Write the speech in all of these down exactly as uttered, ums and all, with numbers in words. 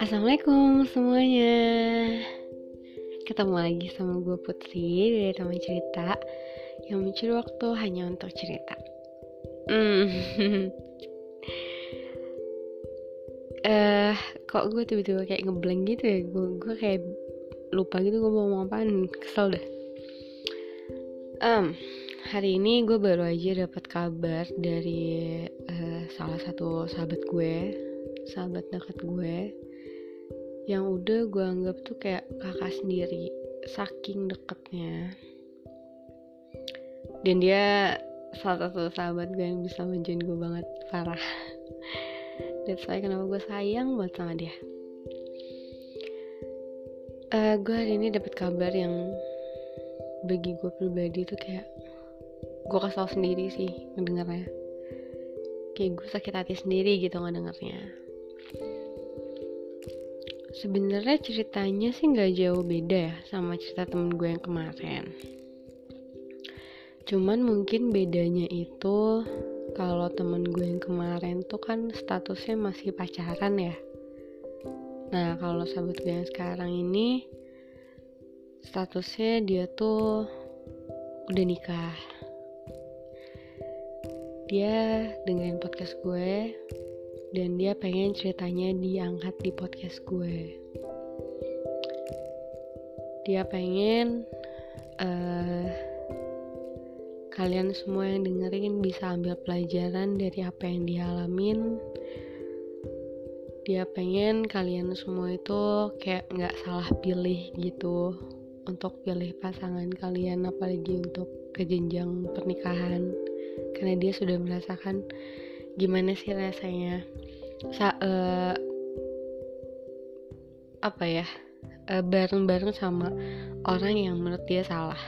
Assalamualaikum semuanya. Ketemu lagi sama gue Putri dari Taman Cerita yang mencuri waktu hanya untuk cerita. Hmm. uh, Kok gue tiba-tiba kayak ngeblank gitu ya. Gue gue kayak lupa gitu gue mau ngomong apaan. Kesel deh. Um, hari ini gue baru aja dapat kabar dari uh, salah satu sahabat gue, sahabat dekat gue, yang udah gue anggap tuh kayak kakak sendiri, saking deketnya. Dan dia salah satu sahabat gue yang bisa manjain gue banget, parah. That's why kenapa gue sayang banget sama dia. uh, Gue hari ini dapet kabar yang bagi gue pribadi tuh kayak gue kesal sendiri sih ngedengarnya. Kayak gue sakit hati sendiri gitu ngedengarnya. Sebenarnya ceritanya sih nggak jauh beda ya sama cerita temen gue yang kemarin. Cuman mungkin bedanya itu kalau temen gue yang kemarin tuh kan statusnya masih pacaran ya. Nah kalau sahabat gue yang sekarang ini statusnya dia tuh udah nikah. Dia dengerin podcast gue dan dia pengen ceritanya diangkat di podcast gue. Dia pengen uh, kalian semua yang dengerin bisa ambil pelajaran dari apa yang dia alamin. Dia pengen kalian semua itu kayak gak salah pilih gitu untuk pilih pasangan kalian, apalagi untuk ke jenjang pernikahan, karena dia sudah merasakan gimana sih rasanya Sa- uh, apa ya uh, bareng-bareng sama orang yang menurut dia salah.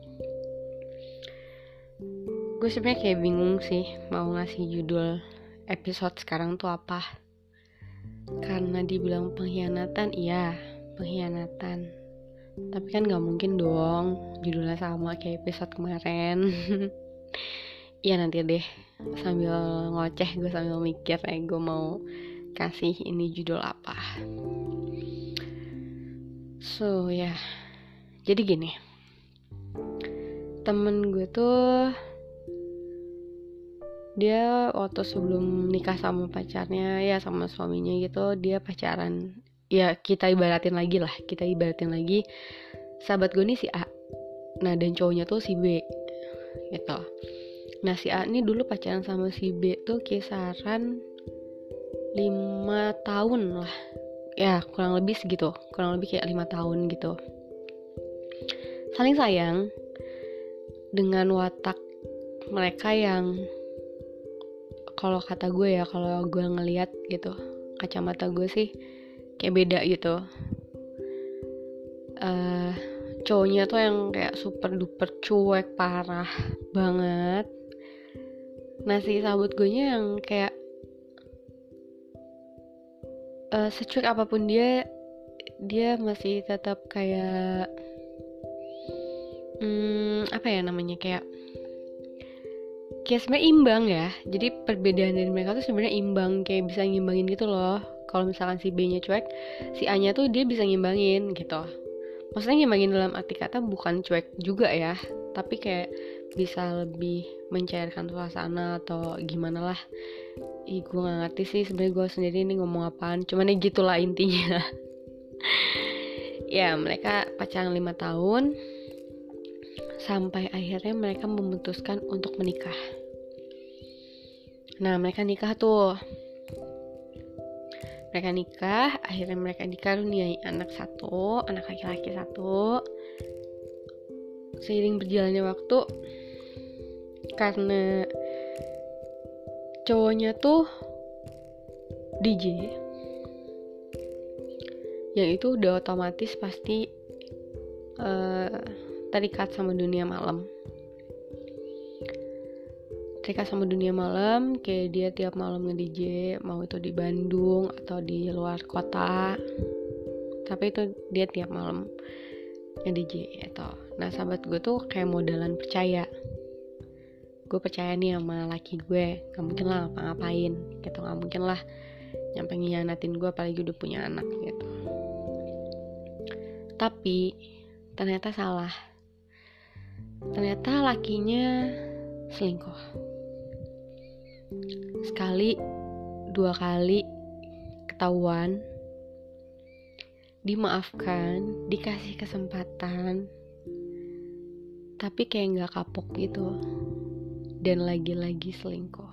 Gue sebenarnya kayak bingung sih mau ngasih judul episode sekarang tuh apa, karena dibilang pengkhianatan, iya pengkhianatan, tapi kan nggak mungkin dong judulnya sama kayak episode kemarin. Iya nanti deh sambil ngoceh gue sambil mikir eh gue mau kasih ini judul apa. So ya yeah. Jadi gini, temen gue tuh dia waktu sebelum nikah sama pacarnya ya sama suaminya gitu, dia pacaran. Ya kita ibaratin lagi lah, kita ibaratin lagi sahabat gue nih si A. Nah dan cowoknya tuh si B gitu. Nah si A ini dulu pacaran sama si B tuh kisaran lima tahun lah. Ya kurang lebih segitu, kurang lebih kayak lima tahun gitu. Saling sayang dengan watak mereka yang kalau kata gue ya, kalau gue ngelihat gitu, kacamata gue sih kayak beda gitu. Uh, cowoknya tuh yang kayak super duper cuek parah banget. Nah si sahabat gue nya yang kayak uh, secuek apapun dia, dia masih tetap kayak hmm, apa ya namanya kayak kayak sebenarnya imbang ya. Jadi perbedaan dari mereka tuh sebenarnya imbang, kayak bisa ngimbangin gitu loh. Kalau misalkan si B nya cuek, si A nya tuh dia bisa ngimbangin gitu. Maksudnya ngimbangin dalam arti kata bukan cuek juga ya, tapi kayak bisa lebih mencairkan suasana atau gimana lah. Ih gue gak ngerti sih sebenarnya gue sendiri ini ngomong apaan, cuman ya gitulah intinya. Ya mereka pacaran lima tahun sampai akhirnya mereka memutuskan untuk menikah. Nah mereka nikah tuh Mereka nikah, akhirnya mereka dikaruniai anak satu, anak laki-laki satu. Seiring berjalannya waktu, karena cowoknya tuh D J, yang itu udah otomatis pasti uh, terikat sama dunia malam. Terikat sama dunia malam, kayak dia tiap malam nge-D J, mau itu di Bandung atau di luar kota, tapi itu dia tiap malam nge-D J gitu. Nah sahabat gue tuh kayak modelan percaya, gue percaya nih sama laki gue, gak mungkin lah ngapa-ngapain gitu, gak mungkin lah nyampe ngianatin gue, apalagi udah punya anak gitu. Tapi ternyata salah. Ternyata lakinya selingkuh. Sekali, dua kali ketahuan, dimaafkan, dikasih kesempatan, tapi kayak gak kapok gitu. Dan lagi-lagi selingkuh.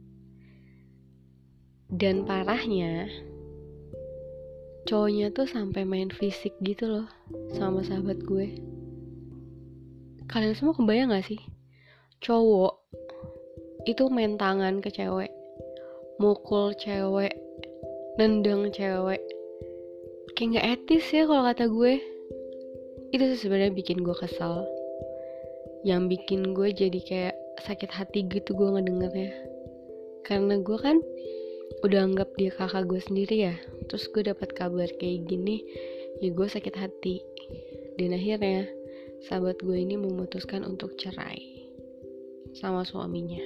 Dan parahnya, cowoknya tuh sampai main fisik gitu loh sama sahabat gue. Kalian semua kebayang gak sih? Cowok itu main tangan ke cewek, mukul cewek, nendang cewek. Kayak gak etis ya kalau kata gue. Itu sih sebenarnya bikin gue kesal. Yang bikin gue jadi kayak sakit hati gitu gue ngedengernya. Karena gue kan udah anggap dia kakak gue sendiri ya. Terus gue dapat kabar kayak gini, ya gue sakit hati. Dan akhirnya sahabat gue ini memutuskan untuk cerai sama suaminya.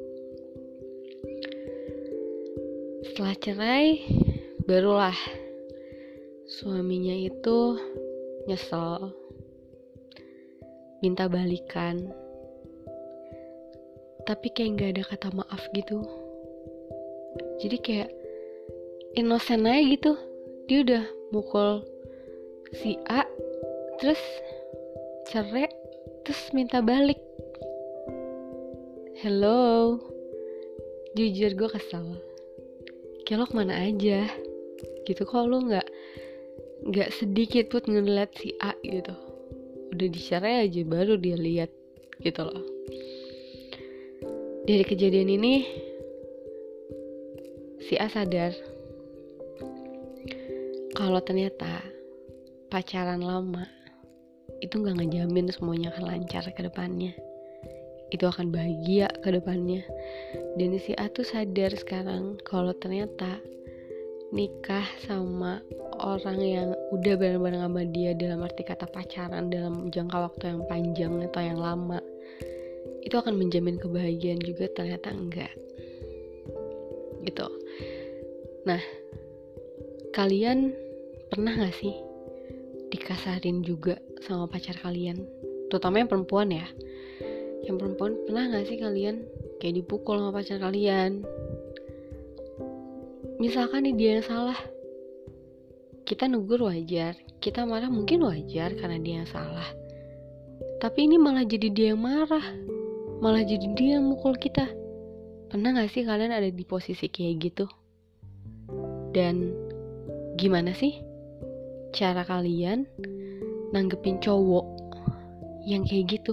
Setelah cerai, barulah suaminya itu nyesel, minta balikan, tapi kayak gak ada kata maaf gitu. Jadi kayak innocent aja gitu. Dia udah mukul si A, terus cerai, terus minta balik. Hello, jujur gue kesel. Kayak lo kemana aja gitu, kok lo gak Gak sedikit pun ngeliat si A gitu. Udah dicerai aja baru dia lihat gitu loh. Dari kejadian ini si A sadar kalau ternyata pacaran lama itu gak ngejamin semuanya akan lancar ke depannya. Itu akan bahagia ke depannya. Dan si A tuh sadar sekarang kalau ternyata nikah sama orang yang udah bareng-bareng sama dia, dalam arti kata pacaran dalam jangka waktu yang panjang atau yang lama, itu akan menjamin kebahagiaan juga. Ternyata enggak gitu. Nah, kalian pernah gak sih dikasarin juga sama pacar kalian? Terutama yang perempuan ya. Yang perempuan pernah gak sih kalian kayak dipukul sama pacar kalian? Misalkan nih dia yang salah, kita negur wajar, kita marah mungkin wajar karena dia yang salah. Tapi ini malah jadi dia yang marah, malah jadi dia yang mukul kita. Pernah gak sih kalian ada di posisi kayak gitu? Dan gimana sih cara kalian nanggepin cowok yang kayak gitu?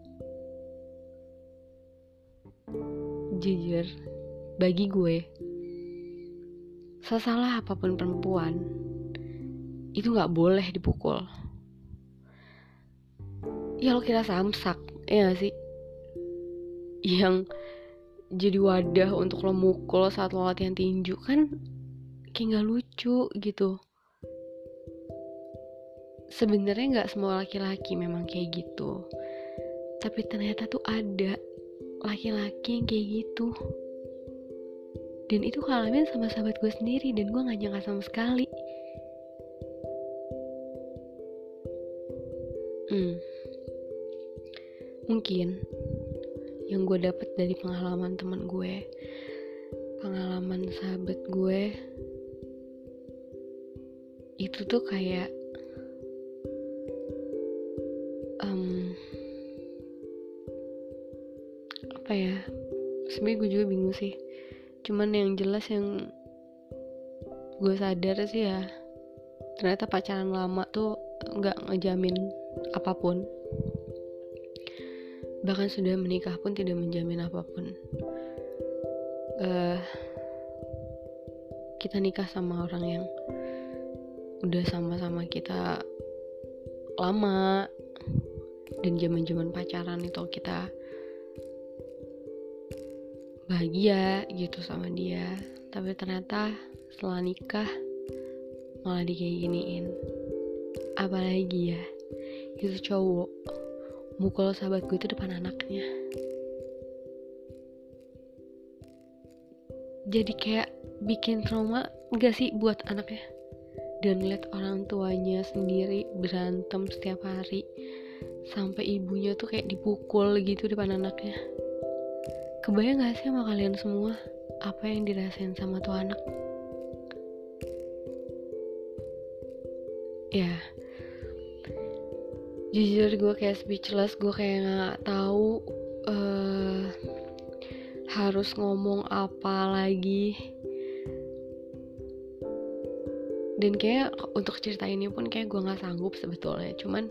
Jujur, bagi gue, sesalah apapun perempuan itu gak boleh dipukul. Ya lo kira samsak, ya gak sih? Yang jadi wadah untuk lo mukul saat lo latihan tinju, kan kayak gak lucu gitu. Sebenarnya gak semua laki-laki memang kayak gitu, tapi ternyata tuh ada laki-laki yang kayak gitu. Dan itu ngalamin sama sahabat gue sendiri, dan gue gak nyangka sama sekali. Hmm. Mungkin yang gue dapat dari pengalaman teman gue, pengalaman sahabat gue, itu tuh kayak um, apa ya? Sebenarnya gue juga bingung sih. Cuman yang jelas yang gue sadar sih ya, ternyata pacaran lama tuh gak ngejamin apapun. Bahkan sudah menikah pun tidak menjamin apapun. uh, Kita nikah sama orang yang udah sama-sama kita lama, dan zaman-zaman pacaran itu kita bahagia gitu sama dia, tapi ternyata setelah nikah malah di kayak giniin. Apalagi ya, itu cowok mukul sahabat gue itu depan anaknya. Jadi kayak bikin trauma gak sih buat anaknya? Dan lihat orang tuanya sendiri berantem setiap hari, sampai ibunya tuh kayak dipukul gitu depan anaknya. Kebayang gak sih sama kalian semua apa yang dirasain sama tuh anak? Ya, jujur gue kayak speechless, gue kayak nggak tahu uh, harus ngomong apa lagi. Dan kayak untuk cerita ini pun kayak gue nggak sanggup sebetulnya. Cuman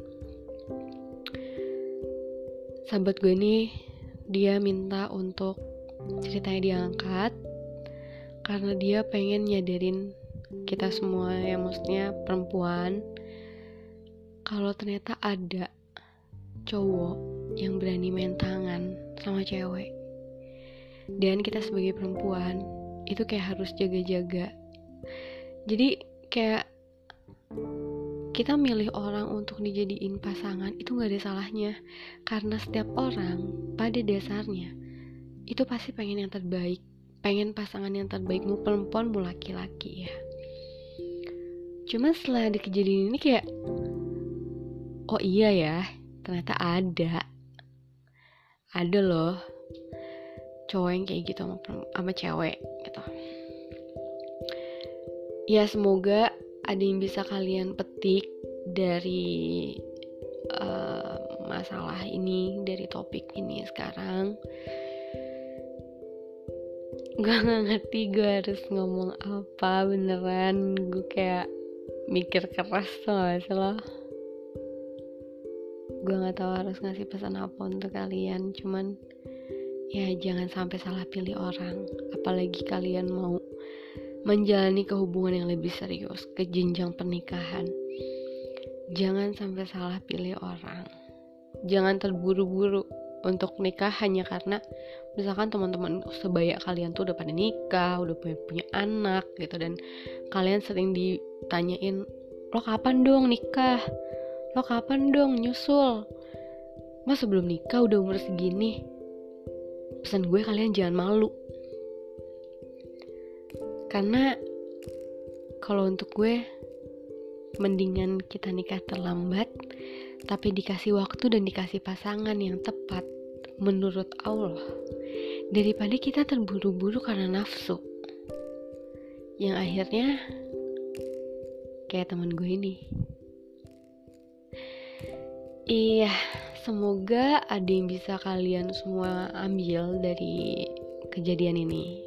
sahabat gue ini dia minta untuk ceritanya diangkat karena dia pengen nyadarin kita semua, ya maksudnya perempuan, kalau ternyata ada cowok yang berani main tangan sama cewek. Dan kita sebagai perempuan itu kayak harus jaga-jaga. Jadi kayak kita milih orang untuk dijadiin pasangan itu gak ada salahnya, karena setiap orang pada dasarnya itu pasti pengen yang terbaik, pengen pasangan yang terbaik, mau perempuan mau laki-laki ya. Cuma setelah ada kejadian ini kayak, oh iya ya, ternyata ada ada loh cowok yang kayak gitu sama, sama cewek gitu. Ya semoga ada yang bisa kalian petik dari uh, masalah ini, dari topik ini sekarang. Gue gak ngerti gue harus ngomong apa, beneran gue kayak mikir keras tuh gak sih lo. Gue gak tahu harus ngasih pesan apa untuk kalian. Cuman ya jangan sampai salah pilih orang, apalagi kalian mau menjalani kehubungan yang lebih serius, ke jenjang pernikahan. Jangan sampai salah pilih orang. Jangan terburu-buru untuk nikah hanya karena misalkan teman-teman sebaya kalian tuh udah pada nikah, udah punya, punya anak gitu, dan kalian sering ditanyain, lo kapan dong nikah? Lo kapan dong nyusul? Mas sebelum nikah udah umur segini. Pesan gue, kalian jangan malu. Karena kalau untuk gue, mendingan kita nikah terlambat tapi dikasih waktu dan dikasih pasangan yang tepat menurut Allah, daripada kita terburu-buru karena nafsu yang akhirnya kayak teman gue ini. Iya, semoga ada yang bisa kalian semua ambil dari kejadian ini.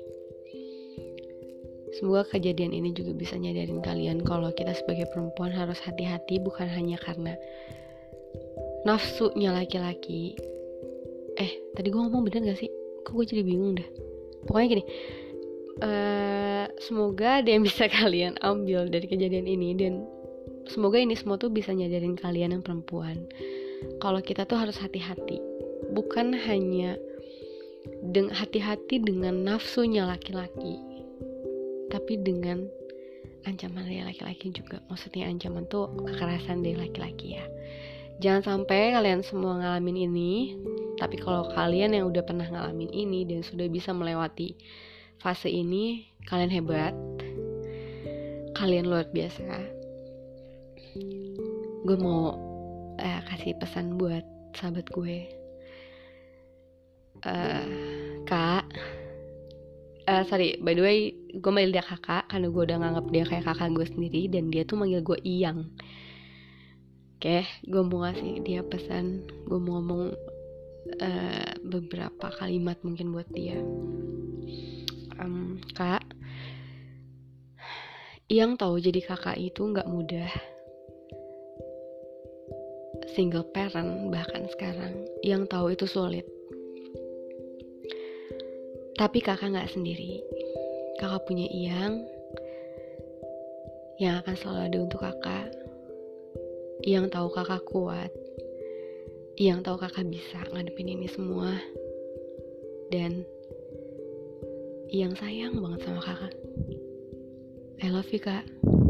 Semoga kejadian ini juga bisa nyadarin kalian kalau kita sebagai perempuan harus hati-hati, bukan hanya karena nafsunya laki-laki. Eh, tadi gue ngomong bener gak sih? Kok gue jadi bingung dah. Pokoknya gini, uh, semoga ada yang bisa kalian ambil dari kejadian ini, dan semoga ini semua tuh bisa nyadarin kalian yang perempuan kalau kita tuh harus hati-hati, bukan hanya deng- hati-hati dengan nafsunya laki-laki, tapi dengan ancaman dari laki-laki juga. Maksudnya ancaman tuh kekerasan dari laki-laki ya. Jangan sampai kalian semua ngalamin ini. Tapi kalau kalian yang udah pernah ngalamin ini dan sudah bisa melewati fase ini, kalian hebat, kalian luar biasa. Gue mau eh, kasih pesan buat sahabat gue, uh, Kak. Uh, sorry, by the way, gue manggil dia kakak karena gue udah nganggap dia kayak kakak gue sendiri, dan dia tuh manggil gue Iyang. Oke, okay, gue mau ngasih dia pesan, gue mau ngomong uh, beberapa kalimat mungkin buat dia. um, Kak, Iyang tahu jadi kakak itu nggak mudah. Single parent bahkan sekarang, Iyang tahu itu sulit. Tapi kakak gak sendiri. Kakak punya Iyang yang akan selalu ada untuk kakak. Iyang tahu kakak kuat. Iyang tahu kakak bisa ngadepin ini semua. Dan Iyang sayang banget sama kakak. I love you, Kak.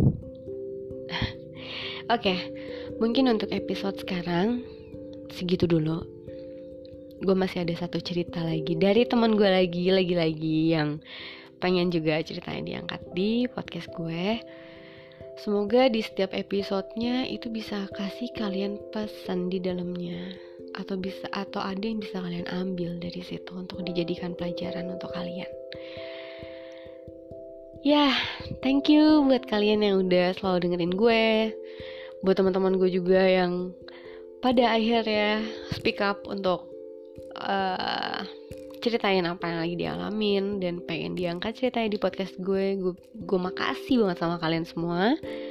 Oke, okay, mungkin untuk episode sekarang segitu dulu. Gue masih ada satu cerita lagi dari teman gue lagi, lagi-lagi yang pengen juga ceritanya diangkat di podcast gue. Semoga di setiap episodenya itu bisa kasih kalian pesan di dalamnya, atau bisa atau ada yang bisa kalian ambil dari situ untuk dijadikan pelajaran untuk kalian. Ya, yeah, thank you buat kalian yang udah selalu dengerin gue. Buat teman-teman gue juga yang pada akhirnya speak up untuk uh, ceritain apa yang lagi dialamin dan pengen diangkat ceritanya di podcast gue. Gue, gue makasih banget sama kalian semua.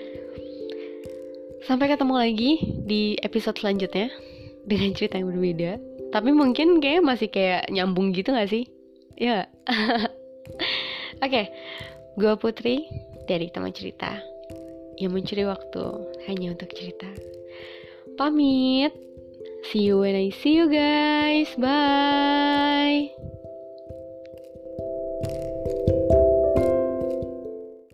Sampai ketemu lagi di episode selanjutnya dengan cerita yang berbeda. Tapi mungkin kayaknya masih kayak nyambung gitu gak sih? Ya. Oke, okay. Gue Putri dari Teman Cerita yang mencuri waktu hanya untuk cerita. Pamit. See you when I see you guys. Bye.